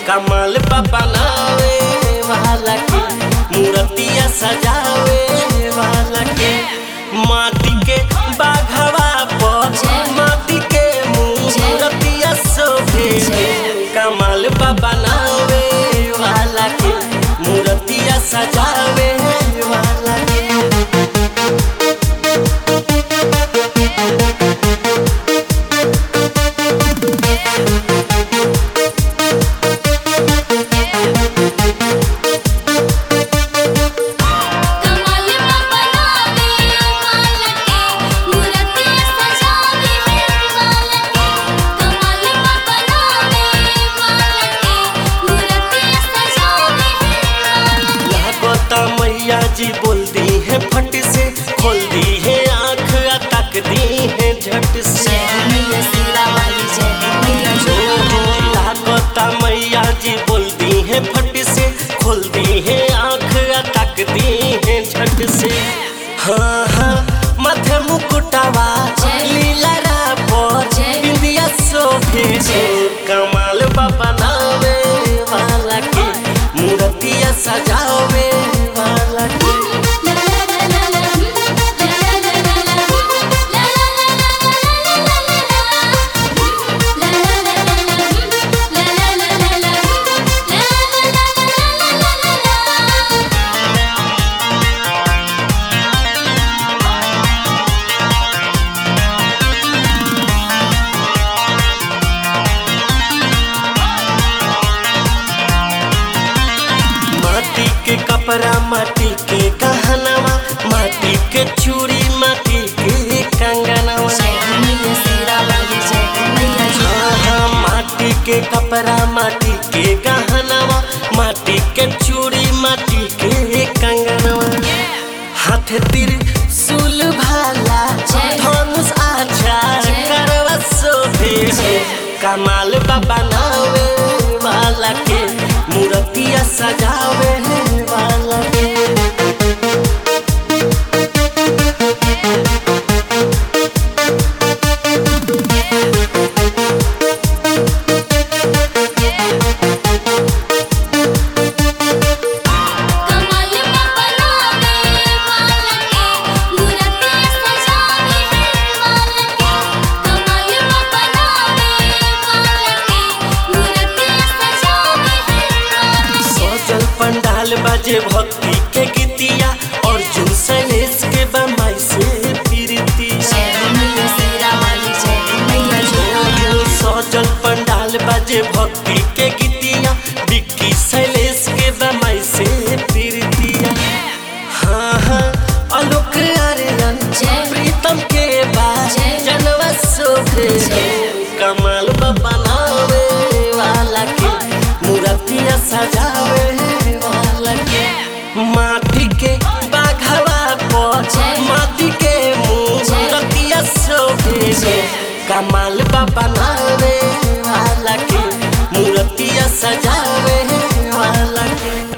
कमाल बनावे वाला के मूर्तिया सजावे वाला के माटी के बाघवा पर माटी के मूर्तिया शोभे कमाल बनावे वाला के मूर्तिया सजावे वाला के मैया जी बोल दी है फट से खोल दी है आँख तक दी है झट से लागता मैया जी बोल दी है फट से खोल दी है आँख तक दी है झट से हाँ हाँ माथे मुकुटावा लीला इंदिया शोभे कमाल बनावे वाला के मूर्तिया सजावे वाला के माटी के कपड़ा माटी के गहनवा माटी के चूड़ी माटी के कंगनवा हाँ माटी के कपड़ा माटी के गहनवा माटी के चूड़ी माटी के कंगनवा हाथ त्रिशूल भाला धनुष आछा करवा शोभे कमाल बनावे वाला के मूर्तिया सजावे वाला के पंडाल बाजे भक्ति के गीतिया और जुसलेस के बमाई से प्रीतिया सजल पंडाल बाजे भक्ति के गीतिया बिक्की शैलेश के बमाई से प्रीतिया हाँ हाँ आलोक आर्यन प्रीतम के बाद जनवा शोभे कमाल बनावे वाला के मूर्तिया सजावे माटी के बाघवा पर माटी के मूर्तिया शोभे कमाल बनावे वाला के मूर्तिया सजावे वाला के।